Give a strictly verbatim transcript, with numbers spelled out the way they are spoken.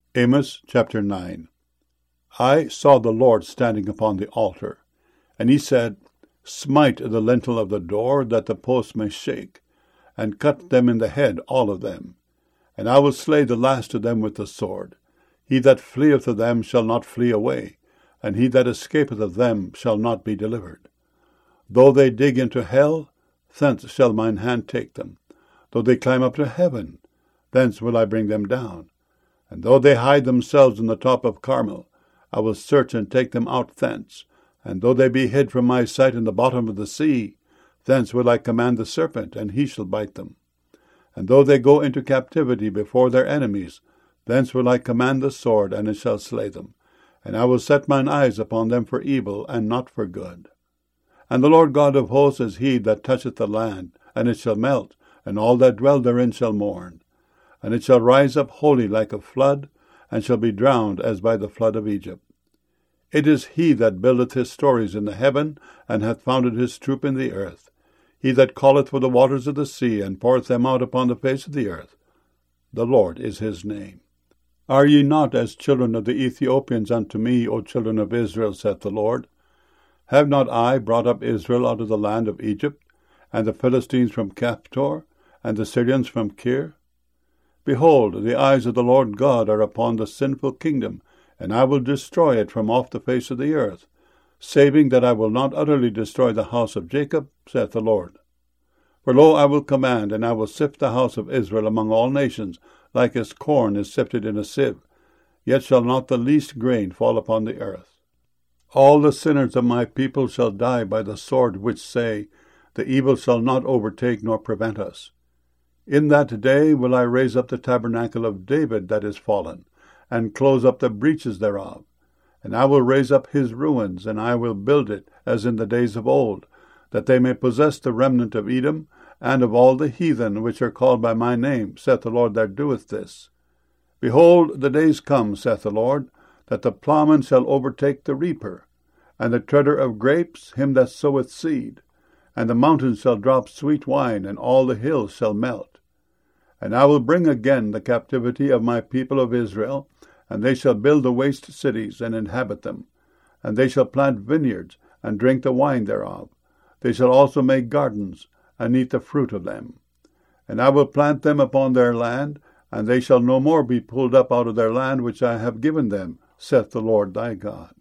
Amos chapter nine. I saw the Lord standing upon the altar, and he said, Smite the lintel of the door, that the posts may shake, and cut them in the head, all of them. And I will slay the last of them with the sword. He that fleeth of them shall not flee away, and he that escapeth of them shall not be delivered. Though they dig into hell, thence shall mine hand take them. Though they climb up to heaven, thence will I bring them down. And though they hide themselves in the top of Carmel, I will search and take them out thence. And though they be hid from my sight in the bottom of the sea, thence will I command the serpent, and he shall bite them. And though they go into captivity before their enemies, thence will I command the sword, and it shall slay them. And I will set mine eyes upon them for evil, and not for good. And the Lord God of hosts is he that toucheth the land, and it shall melt, and all that dwell therein shall mourn. And it shall rise up wholly like a flood, and shall be drowned as by the flood of Egypt. It is he that buildeth his stories in the heaven, and hath founded his troop in the earth. He that calleth for the waters of the sea, and poureth them out upon the face of the earth. The Lord is his name. Are ye not as children of the Ethiopians unto me, O children of Israel, saith the Lord? Have not I brought up Israel out of the land of Egypt, and the Philistines from Caphtor, and the Syrians from Kir? Behold, the eyes of the Lord God are upon the sinful kingdom, and I will destroy it from off the face of the earth, saving that I will not utterly destroy the house of Jacob, saith the Lord. For lo, I will command, and I will sift the house of Israel among all nations, like as corn is sifted in a sieve, yet shall not the least grain fall upon the earth. All the sinners of my people shall die by the sword, which say, The evil shall not overtake nor prevent us. In that day will I raise up the tabernacle of David that is fallen, and close up the breaches thereof. And I will raise up his ruins, and I will build it, as in the days of old, that they may possess the remnant of Edom, and of all the heathen which are called by my name, saith the Lord that doeth this. Behold, the days come, saith the Lord, that the plowman shall overtake the reaper, and the treader of grapes him that soweth seed. And the mountains shall drop sweet wine, and all the hills shall melt. And I will bring again the captivity of my people of Israel, and they shall build the waste cities, and inhabit them. And they shall plant vineyards, and drink the wine thereof. They shall also make gardens, and eat the fruit of them. And I will plant them upon their land, and they shall no more be pulled up out of their land which I have given them, saith the Lord thy God.